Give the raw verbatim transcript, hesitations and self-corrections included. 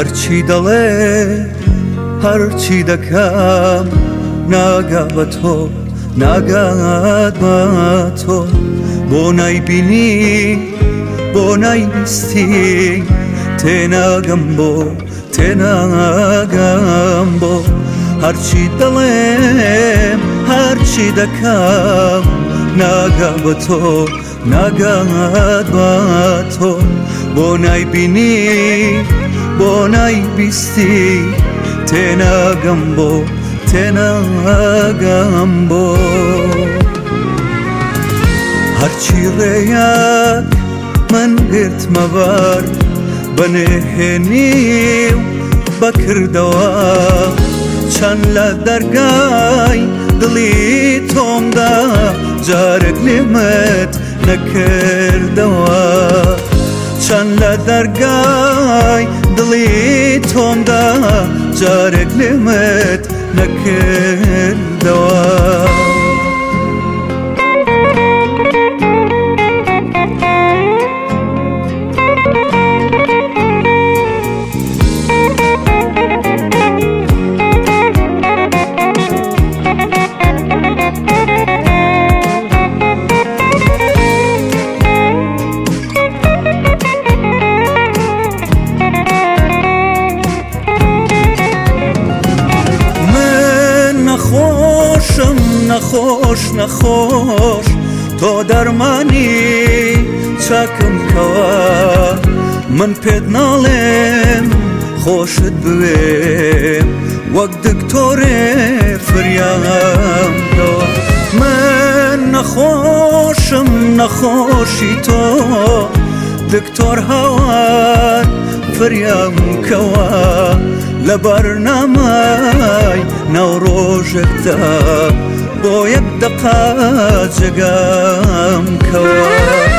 هەرچی دەڵێ هەرچی دەکەم ناگا بە تۆ ناگات بە تۆ بۆ نایبینی بۆ نایبیستی تێناگەم بۆ تێناگەم بۆ هەرچی دەڵێم هەرچی دەکەم ناگا بە تۆ ناگات بە تۆ بۆ نایبینی بۆ نایبیستی تێناگەم بۆ تێناگەم بۆ هەرچی ڕێیەک من گرتمە بەر بەنێهێنی و بەکردەوە چەند لە دەرگای دڵی تۆمدا جارێک لێمت نەکردەوە چەند لە دەرگای دڵی تۆمدا جارێک لێمت نەکردەوە نەخۆشم نەخۆش نەخۆش تۆ دەرمانی چاکم کەوە من پێت ناڵێم خۆشت بوێم وەک دکتۆرێ فریام کەوە من نەخۆشم نەخۆشی تۆ دکتۆر هاوار فریام کەوە لە بەرنامەی ناوڕۆژێکدا بۆ یەک دەقا جێگام کەوە